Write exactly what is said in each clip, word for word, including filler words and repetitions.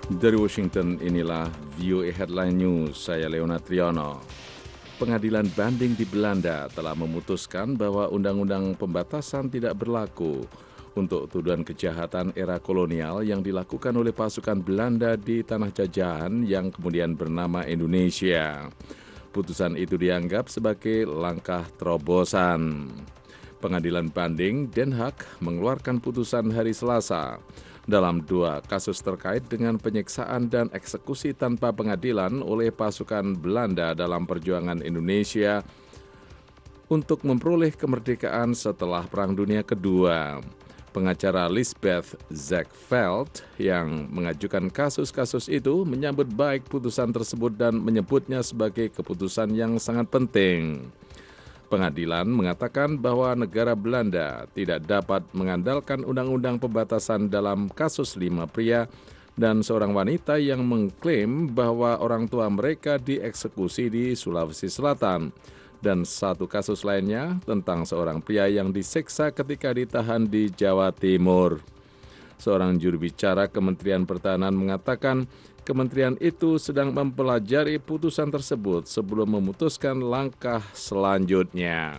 Dari Washington, inilah V O A Headline News, saya Leona Triyono. Pengadilan banding di Belanda telah memutuskan bahwa Undang-Undang Pembatasan tidak berlaku untuk tuduhan kejahatan era kolonial yang dilakukan oleh pasukan Belanda di tanah jajahan yang kemudian bernama Indonesia. Putusan itu dianggap sebagai langkah terobosan. Pengadilan banding Den Haag mengeluarkan putusan hari Selasa dalam dua kasus terkait dengan penyiksaan dan eksekusi tanpa pengadilan oleh pasukan Belanda dalam perjuangan Indonesia untuk memperoleh kemerdekaan setelah Perang Dunia Kedua. Pengacara Lisbeth Zegveld yang mengajukan kasus-kasus itu menyambut baik putusan tersebut dan menyebutnya sebagai keputusan yang sangat penting. Pengadilan mengatakan bahwa negara Belanda tidak dapat mengandalkan undang-undang pembatasan dalam kasus lima pria dan seorang wanita yang mengklaim bahwa orang tua mereka dieksekusi di Sulawesi Selatan, dan satu kasus lainnya tentang seorang pria yang disiksa ketika ditahan di Jawa Timur. Seorang juru bicara Kementerian Pertahanan mengatakan kementerian itu sedang mempelajari putusan tersebut sebelum memutuskan langkah selanjutnya.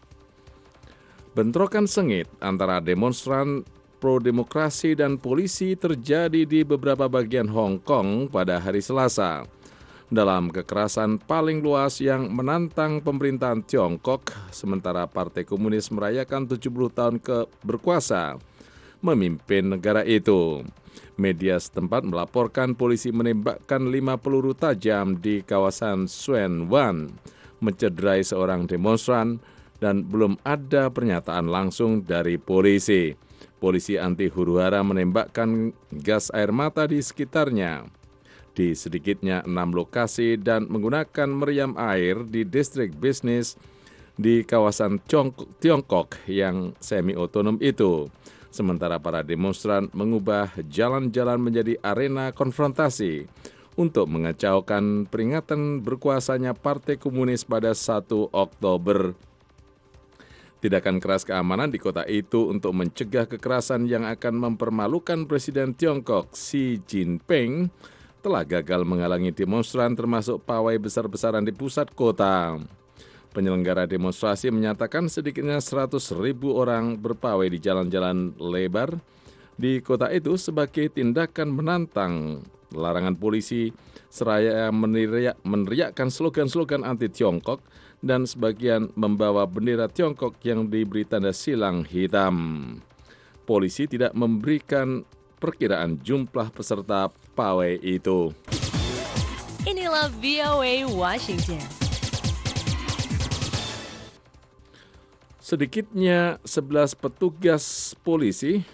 Bentrokan sengit antara demonstran pro-demokrasi dan polisi terjadi di beberapa bagian Hong Kong pada hari Selasa. Dalam kekerasan paling luas yang menantang pemerintahan Tiongkok, sementara Partai Komunis merayakan tujuh puluh tahun ke berkuasa memimpin negara itu. Media setempat melaporkan polisi menembakkan lima peluru tajam di kawasan Tsuen Wan, mencederai seorang demonstran, dan belum ada pernyataan langsung dari polisi. Polisi anti huru-hara menembakkan gas air mata di sekitarnya di sedikitnya enam lokasi dan menggunakan meriam air di distrik bisnis di kawasan Tiongkok yang semi-otonom itu. Sementara para demonstran mengubah jalan-jalan menjadi arena konfrontasi untuk mengacaukan peringatan berkuasanya Partai Komunis pada satu Oktober. Tindakan keras keamanan di kota itu untuk mencegah kekerasan yang akan mempermalukan Presiden Tiongkok Xi Jinping telah gagal menghalangi demonstran termasuk pawai besar-besaran di pusat kota. Penyelenggara demonstrasi menyatakan sedikitnya seratus ribu orang berpawai di jalan-jalan lebar di kota itu sebagai tindakan menantang larangan polisi, seraya meneriak, meneriakkan slogan-slogan anti-Tiongkok dan sebagian membawa bendera Tiongkok yang diberi tanda silang hitam. Polisi tidak memberikan perkiraan jumlah peserta pawai itu. Inilah V O A Washington. Sedikitnya sebelas petugas polisi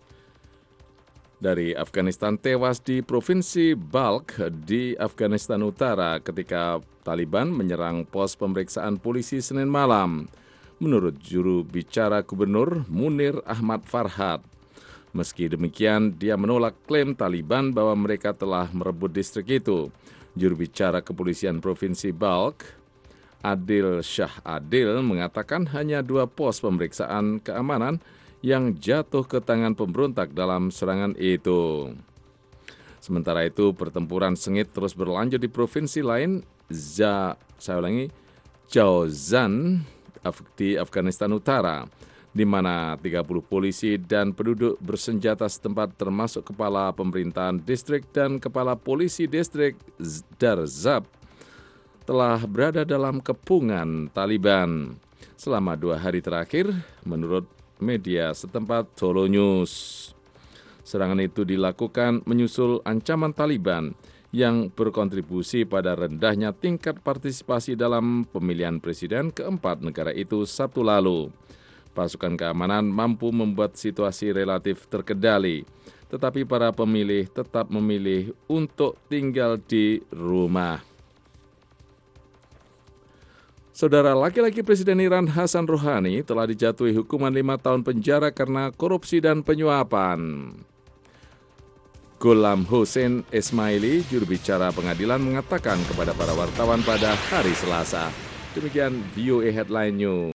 dari Afghanistan tewas di Provinsi Balkh di Afghanistan Utara ketika Taliban menyerang pos pemeriksaan polisi Senin malam, menurut juru bicara Gubernur Munir Ahmad Farhad. Meski demikian, dia menolak klaim Taliban bahwa mereka telah merebut distrik itu. Juru bicara Kepolisian Provinsi Balkh, Adil Shah Adil, mengatakan hanya dua pos pemeriksaan keamanan yang jatuh ke tangan pemberontak dalam serangan itu. Sementara itu, pertempuran sengit terus berlanjut di provinsi lain, Za, saya ulangi, Jaozan di Afghanistan Utara, di mana tiga puluh polisi dan penduduk bersenjata setempat termasuk kepala pemerintahan distrik dan kepala polisi distrik Darzab telah berada dalam kepungan Taliban selama dua hari terakhir, menurut media setempat Tolo News. Serangan itu dilakukan menyusul ancaman Taliban yang berkontribusi pada rendahnya tingkat partisipasi dalam pemilihan presiden keempat negara itu Sabtu lalu. Pasukan keamanan mampu membuat situasi relatif terkendali, tetapi para pemilih tetap memilih untuk tinggal di rumah. Saudara, laki-laki Presiden Iran Hasan Rouhani telah dijatuhi hukuman lima tahun penjara karena korupsi dan penyuapan. Ghulam Hussein Ismaili, juru bicara pengadilan, mengatakan kepada para wartawan pada hari Selasa. Demikian V O A Headline News.